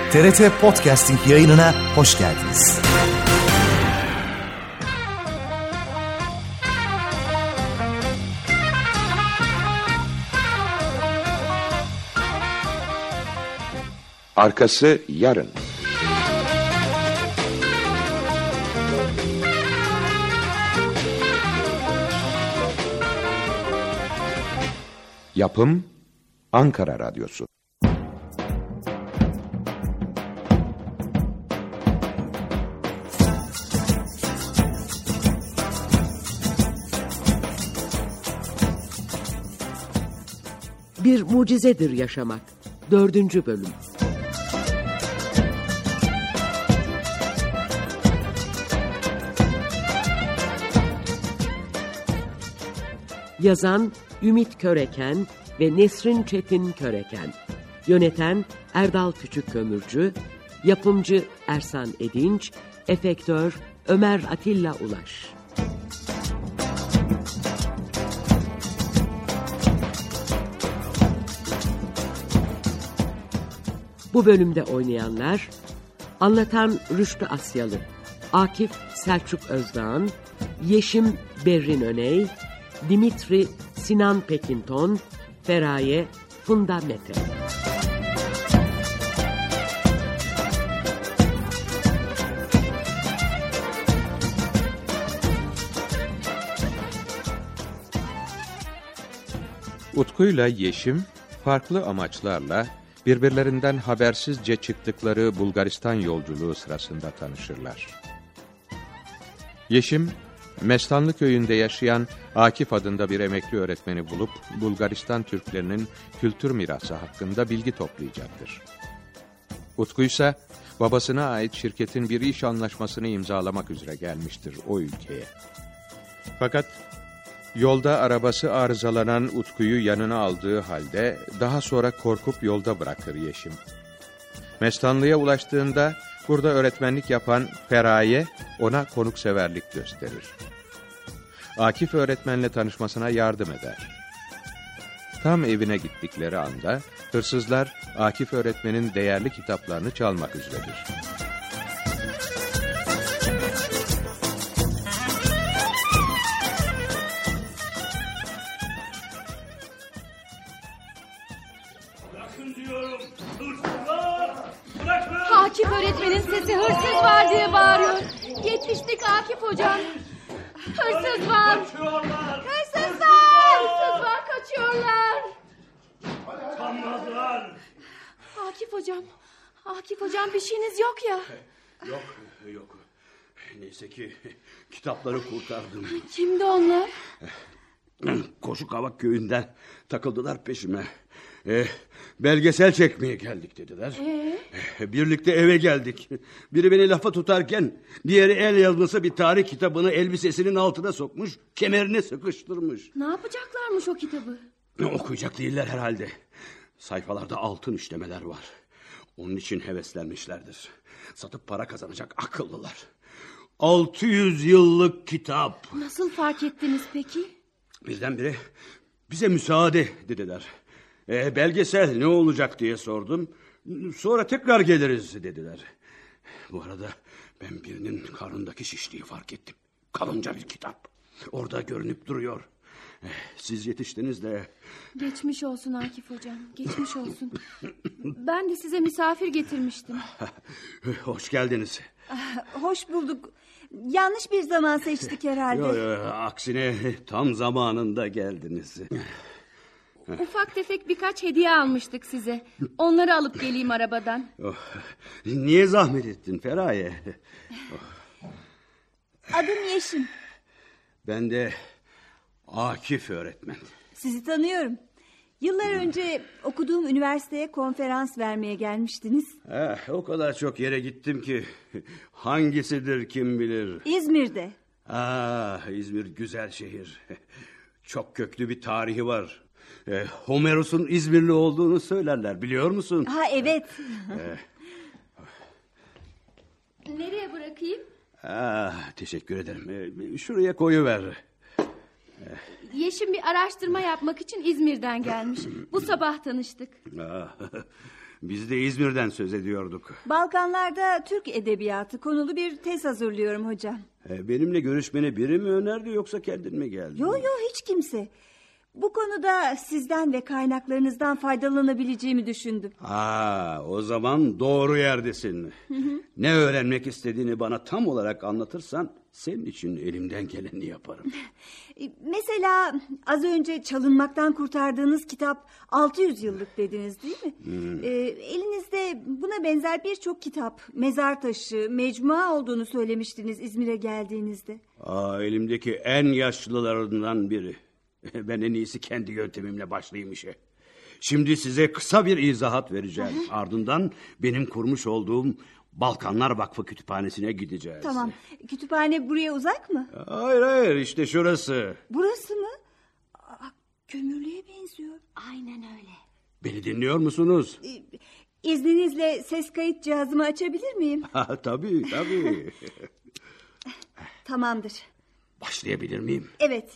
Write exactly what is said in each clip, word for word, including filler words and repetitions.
T R T Podcasting yayınına hoş geldiniz. Arkası yarın. Yapım Ankara Radyosu. Bir mucizedir yaşamak. Dördüncü bölüm. Yazan Ümit Köreken ve Nesrin Çetin Köreken. Yöneten Erdal Küçükkömürcü. Yapımcı Ersan Edinç. Efektör Ömer Atilla Ulaş. Bu bölümde oynayanlar: anlatan Rüştü Asyalı, Akif Selçuk Özdağan, Yeşim Berrin Öney, Dimitri Sinan Pekinton, Feraye Funda Mete. Utku'yla Yeşim farklı amaçlarla birbirlerinden habersizce çıktıkları Bulgaristan yolculuğu sırasında tanışırlar. Yeşim, Mestanlı köyünde yaşayan Akif adında bir emekli öğretmeni bulup Bulgaristan Türklerinin kültür mirası hakkında bilgi toplayacaktır. Utku ise babasına ait şirketin bir iş anlaşmasını imzalamak üzere gelmiştir o ülkeye. Fakat yolda arabası arızalanan Utku'yu yanına aldığı halde daha sonra korkup yolda bırakır Yeşim. Mestanlı'ya ulaştığında burada öğretmenlik yapan Feraye ona konukseverlik gösterir. Akif öğretmenle tanışmasına yardım eder. Tam evine gittikleri anda hırsızlar Akif öğretmenin değerli kitaplarını çalmak üzeredir. Akif öğretmenin sesi hırsız var diye bağırıyor. Yetiştik Akif hocam. Hırsız var. Hırsızlar. Hırsız var, kaçıyorlar. Tanmadılar. Akif hocam. Akif hocam bir şeyiniz yok ya. Yok yok. Neyse ki kitapları kurtardım. Kimdi onlar? Koşukavak köyünden takıldılar peşime. E, belgesel çekmeye geldik dediler. Ee? Birlikte eve geldik. Biri beni lafa tutarken diğeri el yazması bir tarih kitabını elbisesinin altına sokmuş, kemerine sıkıştırmış. Ne yapacaklarmış o kitabı? Okuyacak değiller herhalde. Sayfalarda altın işlemeler var. Onun için heveslenmişlerdir. Satıp para kazanacak akıllılar. Altı yüz yıllık kitap. Nasıl fark ettiniz peki? Birdenbire bize müsaade dediler. E, belgesel ne olacak diye sordum. Sonra tekrar geliriz dediler. Bu arada ben birinin karnındaki şişliği fark ettim. Kalınca bir kitap. Orada görünüp duruyor. E, siz yetiştiniz de. Geçmiş olsun Akif hocam. Geçmiş olsun. Ben de size misafir getirmiştim. Hoş geldiniz. Hoş bulduk. Yanlış bir zaman seçtik herhalde. Yo, yo, aksine tam zamanında geldiniz. Ufak tefek birkaç hediye almıştık size. Onları alıp geleyim arabadan. Oh, niye zahmet ettin Feraye? Oh. Adım Yeşim. Ben de Akif öğretmen. Sizi tanıyorum. Yıllar önce okuduğum üniversiteye konferans vermeye gelmiştiniz. Eh, o kadar çok yere gittim ki hangisidir kim bilir. İzmir'de. Ah, İzmir güzel şehir. Çok köklü bir tarihi var. Eh, Homeros'un İzmirli olduğunu söylerler, biliyor musun? Ha evet. Eh. Nereye bırakayım? Ah, teşekkür ederim. Eh, şuraya koyuver. Yeşim bir araştırma yapmak için İzmir'den gelmiş. Bu sabah tanıştık. Biz de İzmir'den söz ediyorduk. Balkanlarda Türk edebiyatı konulu bir tez hazırlıyorum hocam. Benimle görüşmeni biri mi önerdi yoksa kendin mi geldin? Yo yo hiç kimse. Bu konuda sizden ve kaynaklarınızdan faydalanabileceğimi düşündüm. Aa, o zaman doğru yerdesin. Hı hı. Ne öğrenmek istediğini bana tam olarak anlatırsan senin için elimden geleni yaparım. Mesela az önce çalınmaktan kurtardığınız kitap altı yüz yıllık dediniz değil mi? Hmm. Ee, elinizde buna benzer birçok kitap, mezar taşı, mecmua olduğunu söylemiştiniz İzmir'e geldiğinizde. Aa, elimdeki en yaşlılarından biri. Ben en iyisi kendi yöntemimle başlayayım işe. Şimdi size kısa bir izahat vereceğim. Hı hı. Ardından benim kurmuş olduğum Balkanlar Vakfı Kütüphanesi'ne gideceğiz. Tamam. Kütüphane buraya uzak mı? Hayır hayır, işte şurası. Burası mı? Aa, kömürlüğe benziyor. Aynen öyle. Beni dinliyor musunuz? Ee, İzninizle ses kayıt cihazımı açabilir miyim? Ha, tabii tabii. Tamamdır. Başlayabilir miyim? Evet.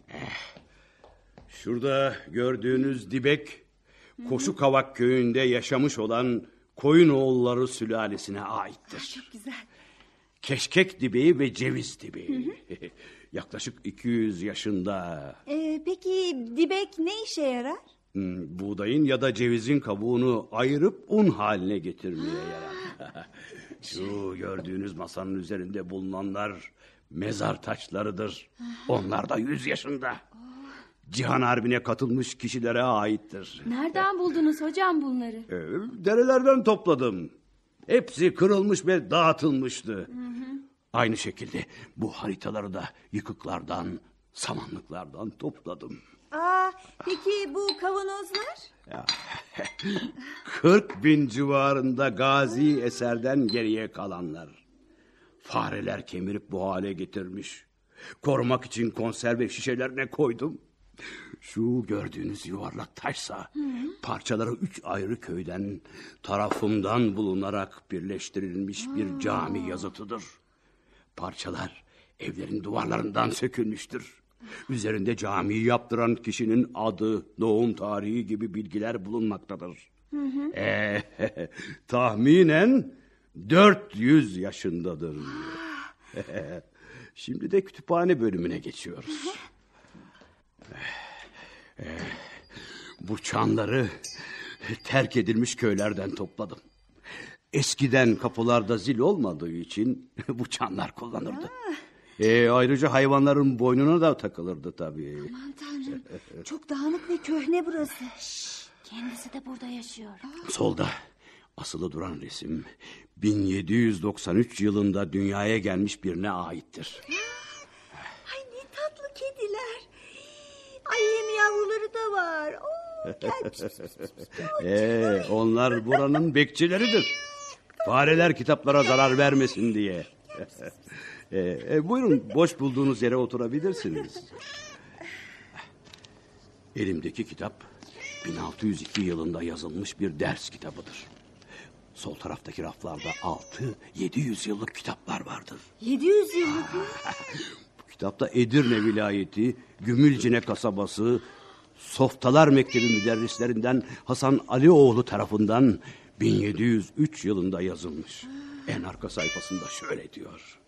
Şurada gördüğünüz dibek, Koşukavak köyünde yaşamış olan Koyunoğulları sülalesine aittir. Çok güzel. Keşkek dibeği ve ceviz dibeği. Yaklaşık iki yüz yaşında. Ee, peki dibek ne işe yarar? Hmm, buğdayın ya da cevizin kabuğunu ayırıp un haline getirmeye yarar. Şu gördüğünüz masanın üzerinde bulunanlar mezar taşlarıdır. Onlar da yüz yaşında. Cihan Harbi'ne katılmış kişilere aittir. Nereden buldunuz hocam bunları? Ee, derelerden topladım. Hepsi kırılmış ve dağıtılmıştı. Hı hı. Aynı şekilde bu haritaları da yıkıklardan, samanlıklardan topladım. Aa, peki bu kavanozlar? kırk bin civarında gazi eserden geriye kalanlar. Fareler kemirip bu hale getirmiş. Korumak için konserve şişelerine koydum. Şu gördüğünüz yuvarlak taşsa hı hı. parçaları üç ayrı köyden tarafımdan bulunarak birleştirilmiş hı. bir cami yazıtıdır. Parçalar evlerin duvarlarından sökülmüştür. Üzerinde camiyi yaptıran kişinin adı, doğum tarihi gibi bilgiler bulunmaktadır. Hı hı. Ee, tahminen dört yüz yaşındadır. Şimdi de kütüphane bölümüne geçiyoruz. Ee, bu çanları terk edilmiş köylerden topladım. Eskiden kapılarda zil olmadığı için bu çanlar kullanırdı. Ee, ayrıca hayvanların boynuna da takılırdı tabii. Aman tanrım, çok dağınık ve köhne burası. Şşş, kendisi de burada yaşıyor. Solda asılı duran resim bin yedi yüz doksan üç yılında dünyaya gelmiş birine aittir. Ay ne tatlı kediler. Ay hem yavruları da var. Oo, gel. ee, onlar buranın bekçileridir. Fareler kitaplara zarar vermesin diye. ee, e, buyurun, boş bulduğunuz yere oturabilirsiniz. Elimdeki kitap bin altı yüz iki yılında yazılmış bir ders kitabıdır. Sol taraftaki raflarda altı yedi yüz yıllık kitaplar vardır. Yedi yüz yıllık mı? Bu kitapta Edirne vilayeti, Gümülcine kasabası, Softalar Mektebi müderrislerinden Hasan Alioğlu tarafından bin yedi yüz üç yılında yazılmış. En arka sayfasında şöyle diyor.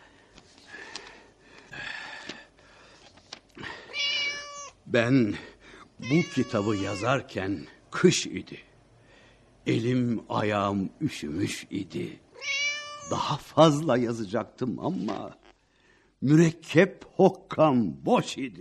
Ben bu kitabı yazarken kış idi. Elim ayağım üşümüş idi. Daha fazla yazacaktım ama mürekkep hokkam boş idi.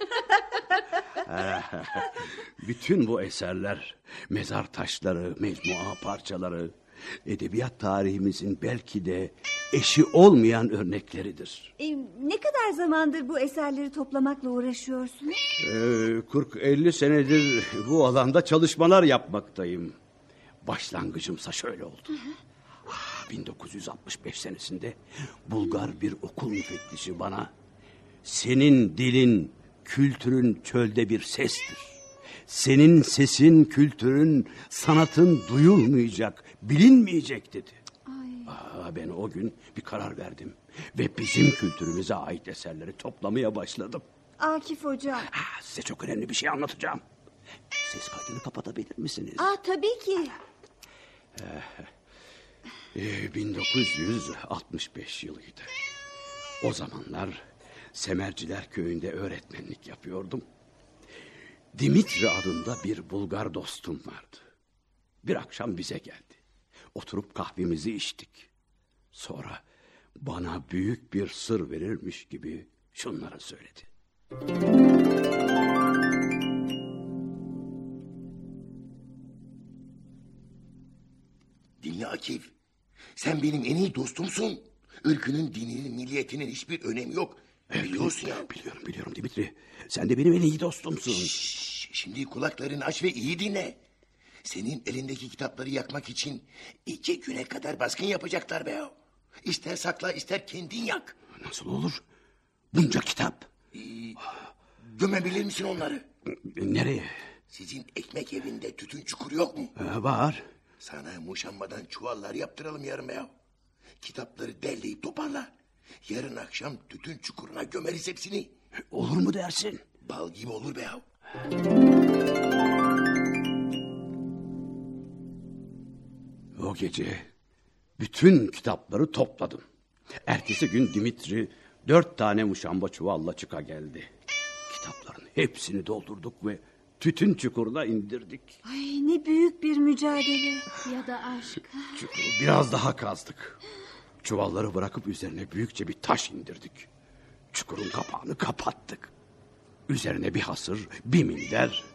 Bütün bu eserler, mezar taşları, mecmua parçaları, edebiyat tarihimizin belki de eşi olmayan örnekleridir. E, ne kadar zamandır bu eserleri toplamakla uğraşıyorsunuz? Ee, kırk elli senedir bu alanda çalışmalar yapmaktayım. Başlangıcımsa şöyle oldu. Hı hı. Ah, bin dokuz yüz altmış beş senesinde Bulgar bir okul müfettişi bana "Senin dilin, kültürün çölde bir sestir. Senin sesin, kültürün, sanatın duyulmayacak, bilinmeyecek" dedi. Aa, ben o gün bir karar verdim ve bizim kültürümüze ait eserleri toplamaya başladım. Akif hocam. Aa, size çok önemli bir şey anlatacağım. Ses kaydını kapatabilir misiniz? Aa, tabii ki. Ee, bin dokuz yüz altmış beş yılıydı. O zamanlar Semerciler köyünde öğretmenlik yapıyordum. Dimitri adında bir Bulgar dostum vardı. Bir akşam bize geldi. Oturup kahvemizi içtik. Sonra bana büyük bir sır verirmiş gibi şunları söyledi. Dinle Akif. Sen benim en iyi dostumsun. Ülkünün, dininin, milliyetinin hiçbir önemi yok. Evet, biliyorsun ya. Biliyorum, biliyorum Dimitri. Sen de benim en iyi dostumsun. Şşş, şimdi kulaklarını aç ve iyi dinle. Senin elindeki kitapları yakmak için iki güne kadar baskın yapacaklar be. İster sakla, ister kendin yak. Nasıl olur? Bunca kitap. Ee, gömebilir misin onları? Nereye? Sizin ekmek evinde tütün çukuru yok mu? Ee, var. Sana muşambadan çuvallar yaptıralım yarın be. Kitapları derleyip toparla. Yarın akşam tütün çukuruna gömeriz hepsini. Olur mu dersin? Bal gibi olur be. O gece bütün kitapları topladım. Ertesi gün Dimitri dört tane muşamba çuvalla çıka geldi. Kitapların hepsini doldurduk ve tütün çukuruna indirdik. Ay ne büyük bir mücadele. Ya da aşk. Çukuru biraz daha kazdık. Çuvalları bırakıp üzerine büyükçe bir taş indirdik. Çukurun kapağını kapattık. Üzerine bir hasır, bir minder.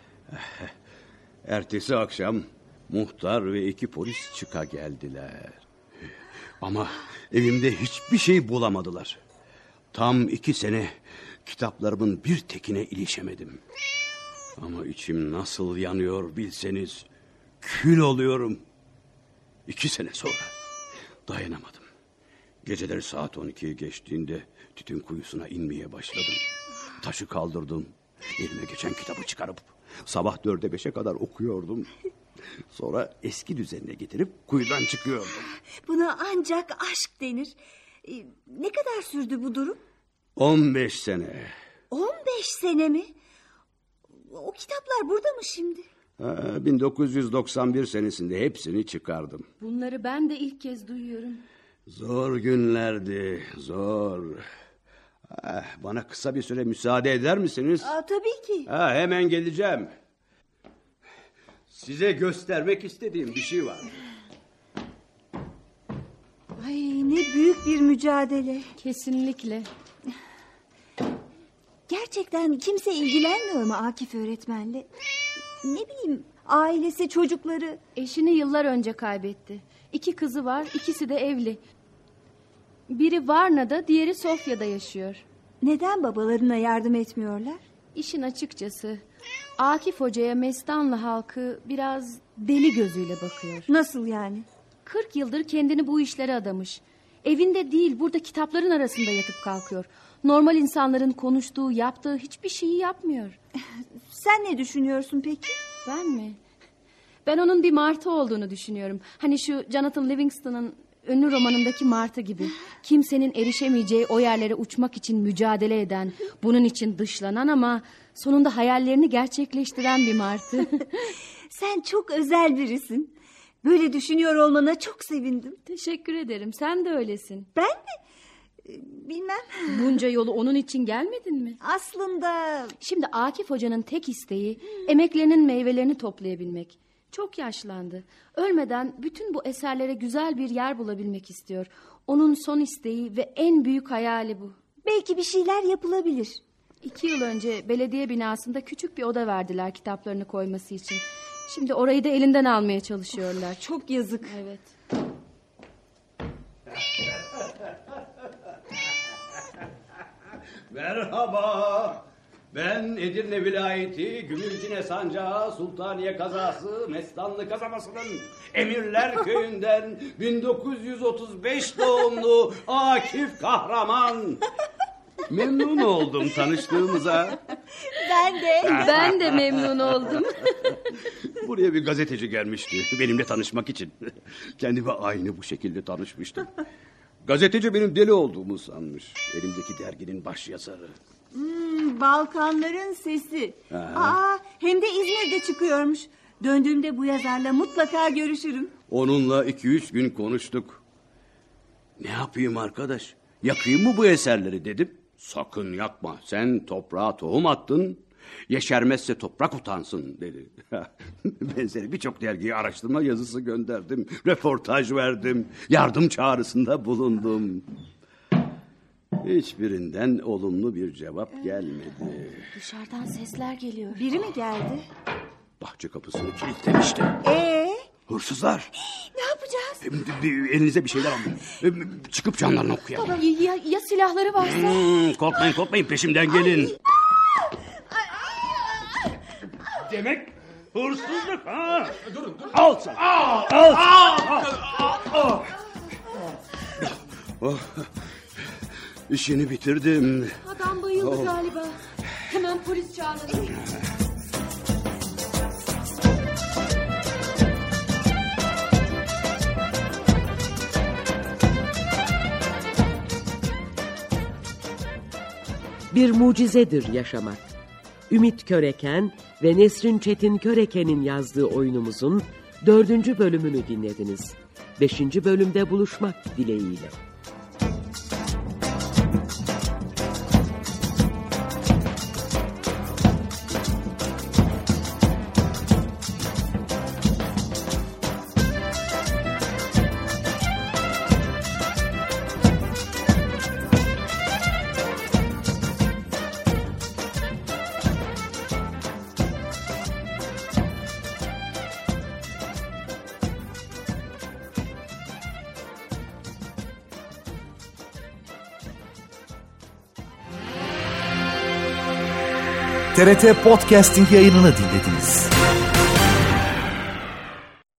Ertesi akşam muhtar ve iki polis çıka geldiler. Ama evimde hiçbir şey bulamadılar. Tam iki sene kitaplarımın bir tekine ilişemedim. Ama içim nasıl yanıyor bilseniz. Kül oluyorum. İki sene sonra dayanamadım. Geceleri saat on ikiyi geçtiğinde tütün kuyusuna inmeye başladım. Taşı kaldırdım. Elime geçen kitabı çıkarıp sabah dörde beşe kadar okuyordum. Sonra eski düzenine getirip kuyudan çıkıyordum. Buna ancak aşk denir. Ee, ne kadar sürdü bu durum? On beş sene. On beş sene mi? O kitaplar burada mı şimdi? Ha, bin dokuz yüz doksan bir senesinde hepsini çıkardım. Bunları ben de ilk kez duyuyorum. Zor günlerdi, zor. Ah, bana kısa bir süre müsaade eder misiniz? Aa, tabii ki. Ha, hemen geleceğim. Size göstermek istediğim bir şey var. Ay ne büyük bir mücadele. Kesinlikle. Gerçekten kimse ilgilenmiyor mu Akif öğretmenle? Ne bileyim, ailesi, çocukları. Eşini yıllar önce kaybetti. İki kızı var, ikisi de evli. Biri Varna'da, diğeri Sofya'da yaşıyor. Neden babalarına yardım etmiyorlar? İşin açıkçası Akif Hoca'ya Mestanlı halkı biraz deli gözüyle bakıyor. Nasıl yani? Kırk yıldır kendini bu işlere adamış. Evinde değil, burada kitapların arasında yatıp kalkıyor. Normal insanların konuştuğu, yaptığı hiçbir şeyi yapmıyor. Sen ne düşünüyorsun peki? Ben mi? Ben onun bir martı olduğunu düşünüyorum. Hani şu Jonathan Livingston'ın ünlü romanındaki martı gibi. Kimsenin erişemeyeceği o yerlere uçmak için mücadele eden, bunun için dışlanan ama sonunda hayallerini gerçekleştiren bir martı. Sen çok özel birisin. Böyle düşünüyor olmana çok sevindim. Teşekkür ederim. Sen de öylesin. Ben mi? Bilmem. Bunca yolu onun için gelmedin mi? Aslında... Şimdi Akif Hoca'nın tek isteği emeklerinin meyvelerini toplayabilmek. Çok yaşlandı. Ölmeden bütün bu eserlere güzel bir yer bulabilmek istiyor. Onun son isteği ve en büyük hayali bu. Belki bir şeyler yapılabilir. İki yıl önce belediye binasında küçük bir oda verdiler kitaplarını koyması için. Şimdi orayı da elinden almaya çalışıyorlar. Çok yazık. Evet. Merhaba. Ben Edirne vilayeti Gümülcine Sancağı Sultaniye Kazası Mestanlı kasabasının Emirler Köyü'nden bin dokuz yüz otuz beş doğumlu Akif Kahraman. Memnun oldum tanıştığımıza. Ben de. Ben de memnun oldum. Buraya bir gazeteci gelmişti benimle tanışmak için. Kendime aynı bu şekilde tanışmıştım. Gazeteci benim deli olduğumu sanmış. Elimdeki derginin başyazarı. Hmm, Balkanların Sesi. Aha. Aa, hem de İzmir'de çıkıyormuş. Döndüğümde bu yazarla mutlaka görüşürüm. Onunla iki üç gün konuştuk. Ne yapayım arkadaş? Yakayım mı bu eserleri dedim. Sakın yakma. Sen toprağa tohum attın. Yeşermezse toprak utansın dedi. Benzeri birçok dergiye araştırma yazısı gönderdim. Röportaj verdim. Yardım çağrısında bulundum. Hiçbirinden olumlu bir cevap gelmedi. Dışarıdan sesler geliyor. Biri mi geldi? Bahçe kapısını kilitlemişti. Ee, Hırsızlar. ne yapacağız? Elinize bir şeyler alın. Çıkıp canlarını okuyalım. Baba, ya, ya silahları varsa? Hmm, korkmayın korkmayın peşimden gelin. Demek hırsızlık ha? Durun durun. Al sen. Al. Al. Al. Al. Oh, işini bitirdim. Adam bayıldı oh. galiba. Hemen polis çağıralım. Bir mucizedir yaşamak. Ümit Köreken ve Nesrin Çetin Köreken'in yazdığı oyunumuzun dördüncü bölümünü dinlediniz. Beşinci bölümde buluşmak dileğiyle. T R T Podcasting yayınını dinlediniz.